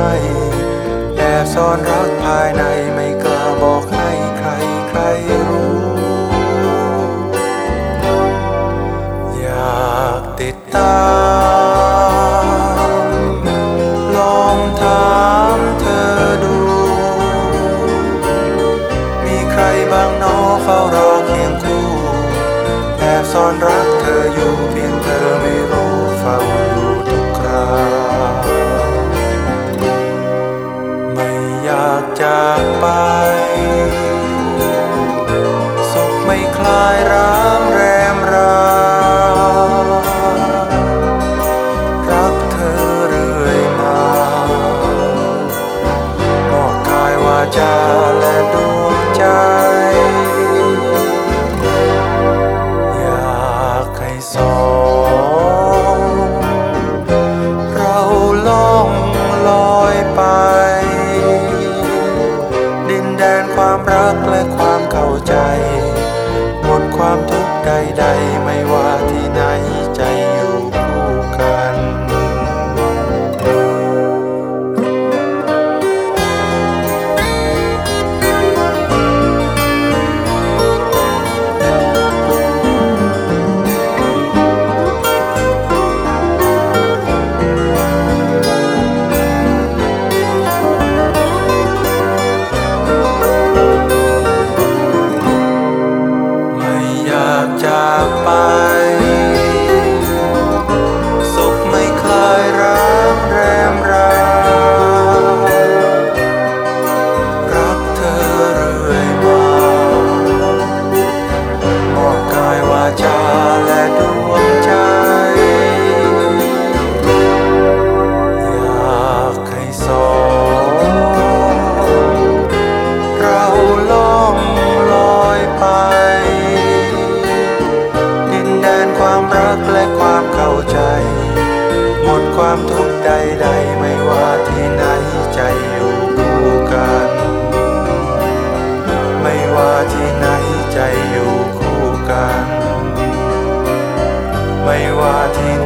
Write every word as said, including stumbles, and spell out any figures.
แอบซ่อนรักภายในไม่กล้าบอกให้ใครใครรู้อยากติดตามลองถามเธอดูมีใครบ้างน้อเฝ้ารอเคียงคู่แอบซ่อนรักเธออยู่เพียงเธอไม่รู้เฝ้าอยู่ทุกคราไม่อยากจากไปสุขไม่คลายร้างแรมรารักเธอเรื่อยมามอบกายวาจาและดวงใจอยากให้สองเราล่องลอยไปดินแดนความรักและความเข้าใจหมดความทุกข์ใดๆไม่ว่าที่ไหนใจอยู่คู่กันจากไปสุขไม่คลายร้างแรมรารักเธอเรื่อยมามอบกายวาจาและดวงใจอยากให้สองเราล่องลอยไปความรักและความเข้าใจหมดความทุกข์ใดๆไม่ว่าที่ไหนใจอยู่คู่กันไม่ว่าที่ไหนใจอยู่คู่กันไม่ว่าที่